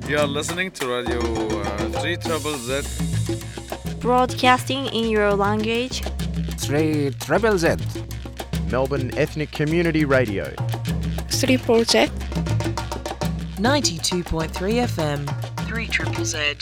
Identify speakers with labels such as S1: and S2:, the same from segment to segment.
S1: You are listening to Radio 3ZZZ.
S2: Broadcasting in your language.
S3: 3ZZZ.
S4: Melbourne Ethnic Community Radio.
S5: 3ZZZ.
S6: 92.3 FM. 3ZZZ.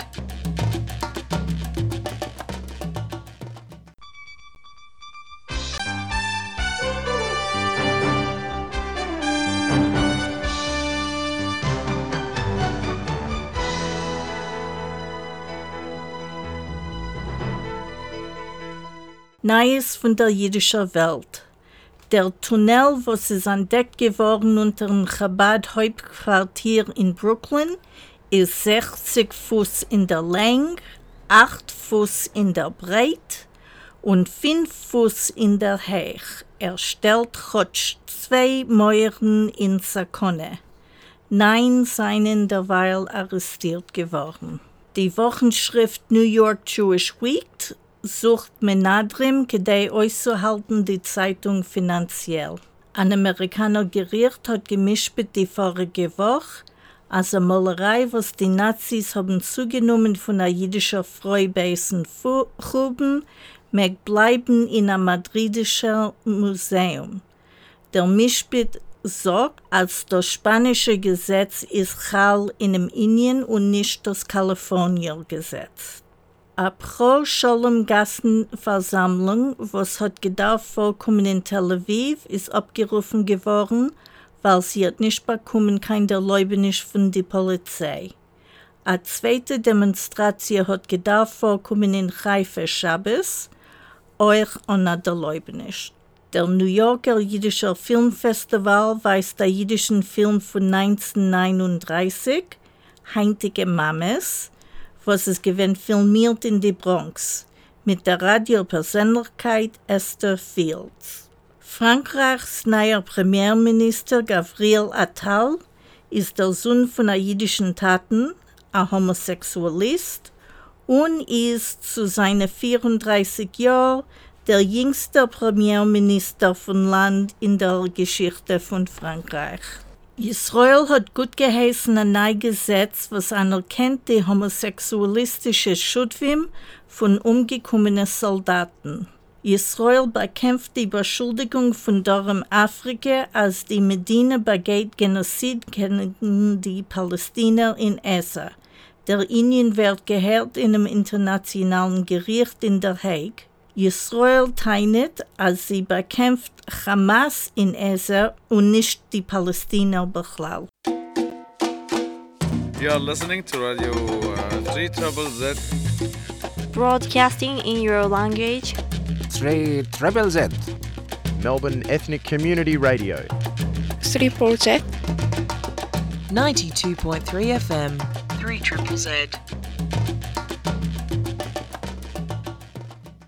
S7: Neues von der jüdischen Welt. Der Tunnel, was ist entdeckt geworden unter dem Chabad-Hauptquartier in Brooklyn, ist 60 Fuß in der Länge, 8 Fuß in der Breite und 5 Fuß in der Höhe. Er stellt 2 Mauern in Sakone. 9 seien derweil arrestiert geworden. Die Wochenschrift New York Jewish Week sucht Menadrim, kedei auszuhalten die Zeitung finanziell. Ein Amerikaner Gericht hat gemischt die vorige Woche, als eine Malerei, was die Nazis haben zugenommen von einer jüdischen Frau bei ihren Gruben, mag bleiben in einem madridischen Museum. Der Mischbit sagt, als das spanische Gesetz ist Chal in dem Indien und nicht das Kalifornier-Gesetz. A Pro-Shalom-Gassenversammlung, was hat gedacht vorkommen in Tel Aviv, ist abgerufen geworden, weil sie hat nicht bekommen kein Erlaubnis von der Polizei. A zweite Demonstration hat gedacht vorkommen in Haifa Shabbos, euch ohne Erlaubnis. Der New Yorker Jüdischer Filmfestival weist der jüdischen Film von 1939, Heintige Mames, was es gewinnt filmiert in die Bronx, mit der Radiopersönlichkeit Esther Fields. Frankreichs neuer Premierminister Gabriel Attal ist der Sohn von einer jüdischen Taten, ein Homosexualist, und ist zu seinen 34 Jahren der jüngste Premierminister von Land in der Geschichte von Frankreich. Israel hat gut geheißen ein neues Gesetz, was anerkennt die homosexualistische Schutwim von umgekommenen Soldaten. Israel bekämpft die Beschuldigung von Dorem Afrika, als die Medina begeht Genozid gegen die Palästinenser in Gaza. Der Indien wird gehört in einem internationalen Gericht in Der Hague. Israel teilt, als sie bekämpft Hamas in Gaza und nicht die Palästinenser Bechlal.
S1: You are listening to Radio 3ZZZ.
S2: Broadcasting in your language.
S3: 3ZZZ.
S4: Melbourne Ethnic Community Radio.
S5: 3ZZZ.
S6: 92.3 FM. 3ZZZ.